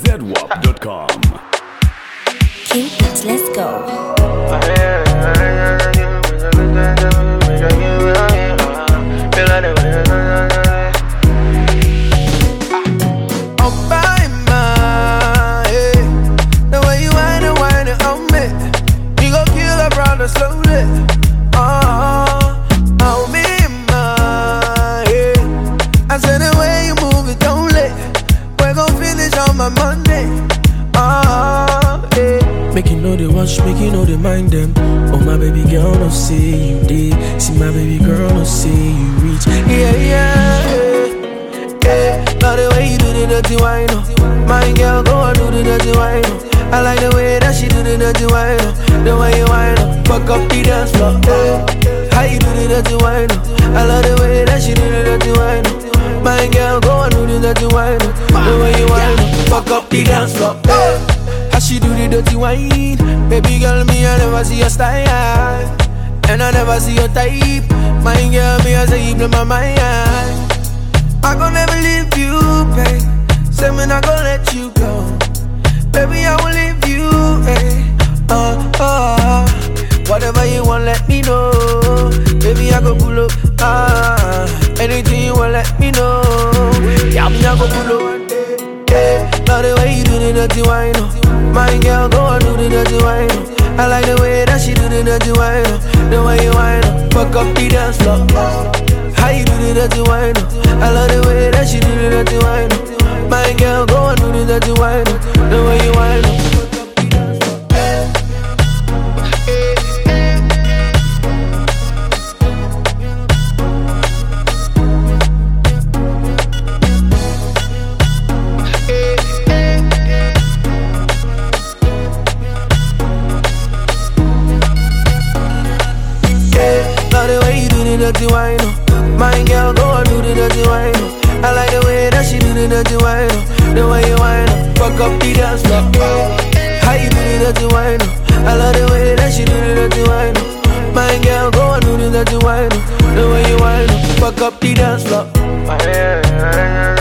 zwarp.com. Cupid, let's go. Slowly, I'll be mine. I said the way you move it, don't let. We're gon' finish on my Monday. Make you know they watch, make you know they mind them. Oh my baby girl, no see you did. See my baby girl, no see you reach. Yeah. Love the way you do the dirty wine. My girl, go and do the dirty wine. I like the way that she do the dirty wine. The way you wine up, fuck up the dance floor. How you do the dirty wine? I love the way that she do the dirty wine. My girl, go and do the dirty wine. The way you wine up, fuck up the dance floor. How she do the dirty wine? Baby girl, me I never see your style, and I never see your type. My girl, me I say you blow my mind. I gon' never leave you, babe. Say me not gon' let you go. Baby, I will leave you, hey. Whatever you want, let me know. Baby, I go pull up, anything you want, let me know. Yeah, me, I go pull up, love the way you do the dirty wine. My girl, go and do the dirty wine. I like the way that she do the dirty wine. The way you wine, fuck up the dance floor. How you do the dirty wine? I love the way that she do the dirty wine. My girl, go and do the dirty wine. The way you wine. Love the way you do the dirty wine. My girl, go and do the dirty wine. I like the way that she do the dirty wine. The way you wine, fuck up the dance floor. How you do the dirty wine? I love the way that she do the dirty wine. My girl, go and do the dirty wine. The way you wine, fuck up the dance floor.